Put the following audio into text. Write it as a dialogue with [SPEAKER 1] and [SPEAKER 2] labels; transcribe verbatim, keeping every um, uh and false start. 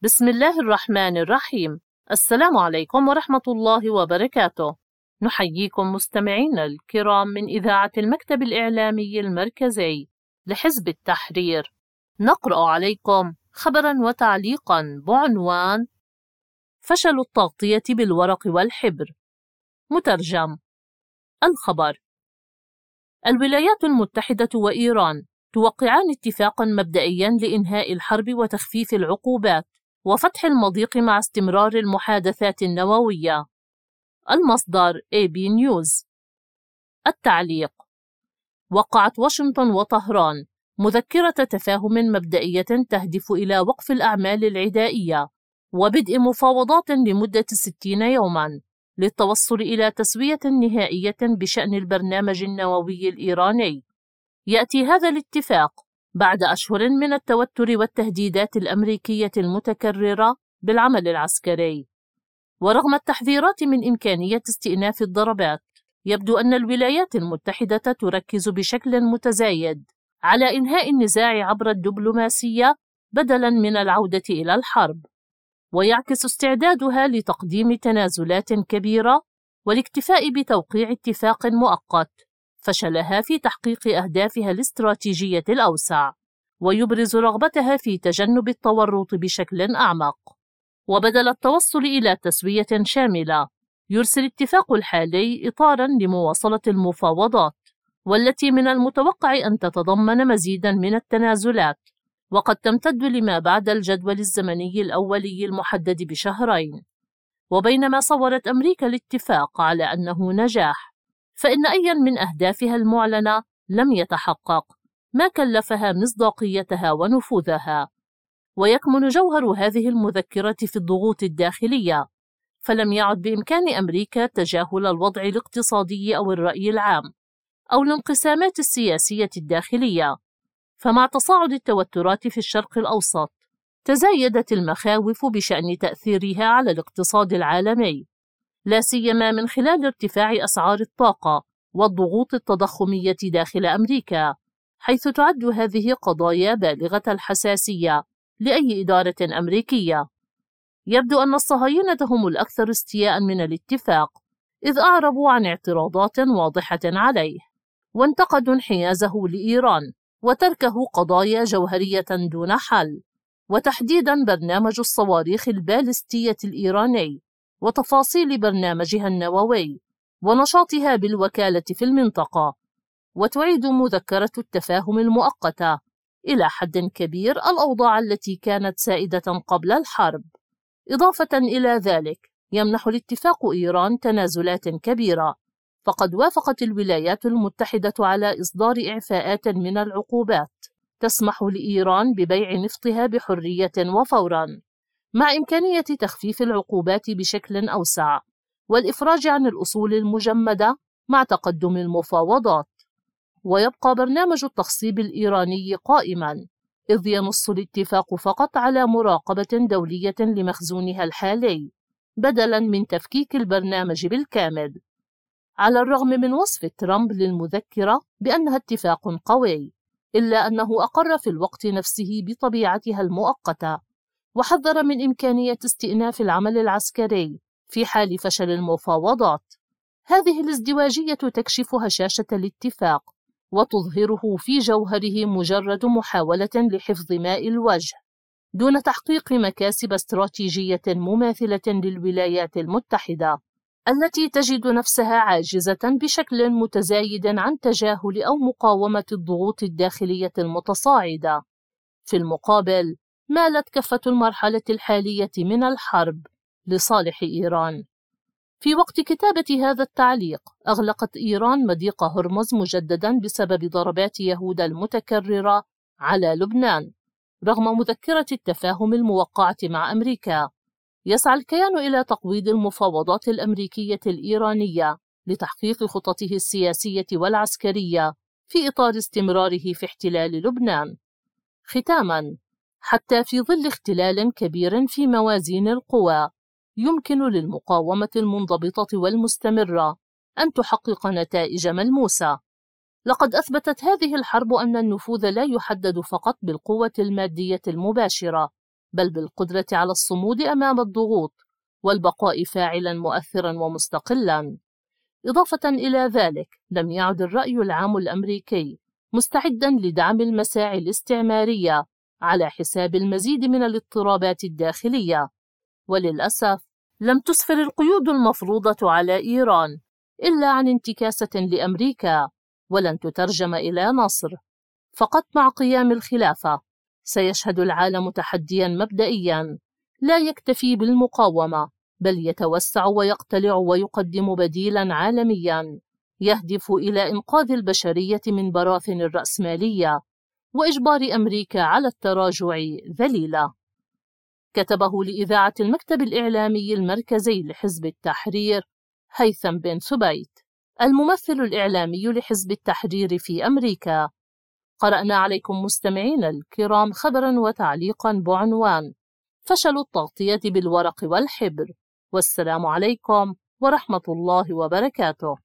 [SPEAKER 1] بسم الله الرحمن الرحيم. السلام عليكم ورحمة الله وبركاته. نحييكم مستمعينا الكرام من إذاعة المكتب الإعلامي المركزي لحزب التحرير. نقرأ عليكم خبرا وتعليقا بعنوان: فشل التغطية بالورق والحبر. مترجم. الخبر: الولايات المتحدة وإيران توقعان اتفاقا مبدئيا لإنهاء الحرب وتخفيف العقوبات وفتح المضيق مع استمرار المحادثات النووية. المصدر إيه بي نيوز. التعليق: وقعت واشنطن وطهران مذكرة تفاهم مبدئية تهدف إلى وقف الأعمال العدائية وبدء مفاوضات لمدة ستين يوماً للتوصل إلى تسوية نهائية بشأن البرنامج النووي الإيراني. يأتي هذا الاتفاق بعد أشهر من التوتر والتهديدات الأمريكية المتكررة بالعمل العسكري. ورغم التحذيرات من إمكانية استئناف الضربات، يبدو أن الولايات المتحدة تركز بشكل متزايد على إنهاء النزاع عبر الدبلوماسية بدلاً من العودة إلى الحرب، ويعكس استعدادها لتقديم تنازلات كبيرة والاكتفاء بتوقيع اتفاق مؤقت فشلها في تحقيق أهدافها الاستراتيجية الأوسع، ويبرز رغبتها في تجنب التورط بشكل أعمق. وبدل التوصل إلى تسوية شاملة، يرسل الاتفاق الحالي إطاراً لمواصلة المفاوضات، والتي من المتوقع أن تتضمن مزيداً من التنازلات، وقد تمتد لما بعد الجدول الزمني الأولي المحدد بشهرين. وبينما صورت أمريكا الاتفاق على أنه نجاح، فإن أياً من أهدافها المعلنة لم يتحقق، ما كلفها مصداقيتها ونفوذها. ويكمن جوهر هذه المذكرة في الضغوط الداخلية، فلم يعد بإمكان أمريكا تجاهل الوضع الاقتصادي أو الرأي العام أو الانقسامات السياسية الداخلية. فمع تصاعد التوترات في الشرق الأوسط، تزايدت المخاوف بشأن تأثيرها على الاقتصاد العالمي، لا سيما من خلال ارتفاع أسعار الطاقة والضغوط التضخمية داخل أمريكا، حيث تعد هذه قضايا بالغة الحساسية لأي إدارة أمريكية. يبدو أن الصهاينة هم الأكثر استياءً من الاتفاق، إذ أعربوا عن اعتراضات واضحة عليه، وانتقدوا انحيازه لإيران وتركه قضايا جوهرية دون حل، وتحديداً برنامج الصواريخ البالستية الإيراني وتفاصيل برنامجها النووي ونشاطها بالوكالة في المنطقة. وتعيد مذكرة التفاهم المؤقتة إلى حد كبير الأوضاع التي كانت سائدة قبل الحرب. إضافة إلى ذلك، يمنح الاتفاق إيران تنازلات كبيرة، فقد وافقت الولايات المتحدة على إصدار إعفاءات من العقوبات تسمح لإيران ببيع نفطها بحرية وفوراً، مع إمكانية تخفيف العقوبات بشكل أوسع والإفراج عن الأصول المجمدة مع تقدم المفاوضات. ويبقى برنامج التخصيب الإيراني قائماً، إذ ينص الاتفاق فقط على مراقبة دولية لمخزونها الحالي بدلاً من تفكيك البرنامج بالكامل. على الرغم من وصف ترامب للمذكرة بأنها اتفاق قوي، إلا أنه أقر في الوقت نفسه بطبيعتها المؤقتة، وحذر من إمكانية استئناف العمل العسكري في حال فشل المفاوضات. هذه الازدواجية تكشف هشاشة الاتفاق وتظهره في جوهره مجرد محاولة لحفظ ماء الوجه دون تحقيق مكاسب استراتيجية مماثلة للولايات المتحدة، التي تجد نفسها عاجزة بشكل متزايد عن تجاهل أو مقاومة الضغوط الداخلية المتصاعدة. في المقابل، مالت كفة المرحلة الحالية من الحرب لصالح إيران. في وقت كتابة هذا التعليق، أغلقت إيران مضيق هرمز مجددا بسبب ضربات يهودا المتكررة على لبنان، رغم مذكرة التفاهم الموقعة مع أمريكا. يسعى الكيان إلى تقويض المفاوضات الأمريكية الإيرانية لتحقيق خططه السياسية والعسكرية في إطار استمراره في احتلال لبنان. ختاماً، حتى في ظل اختلال كبير في موازين القوى، يمكن للمقاومة المنضبطة والمستمرة أن تحقق نتائج ملموسة. لقد أثبتت هذه الحرب أن النفوذ لا يحدد فقط بالقوة المادية المباشرة، بل بالقدرة على الصمود أمام الضغوط والبقاء فاعلاً مؤثراً ومستقلاً. إضافة إلى ذلك، لم يعد الرأي العام الأمريكي مستعداً لدعم المساعي الاستعمارية على حساب المزيد من الاضطرابات الداخلية. وللأسف، لم تسفر القيود المفروضة على إيران إلا عن انتكاسة لأمريكا، ولن تترجم إلى نصر. فقط مع قيام الخلافة سيشهد العالم تحدياً مبدئياً لا يكتفي بالمقاومة، بل يتوسع ويقتلع ويقدم بديلاً عالمياً يهدف إلى إنقاذ البشرية من براثن الرأسمالية وإجبار أمريكا على التراجع ذليلة. كتبه لإذاعة المكتب الإعلامي المركزي لحزب التحرير هيثم بن ثبيت، الممثل الإعلامي لحزب التحرير في أمريكا. قرأنا عليكم مستمعينا الكرام خبراً وتعليقاً بعنوان: فشل التغطية بالورق والحبر. والسلام عليكم ورحمة الله وبركاته.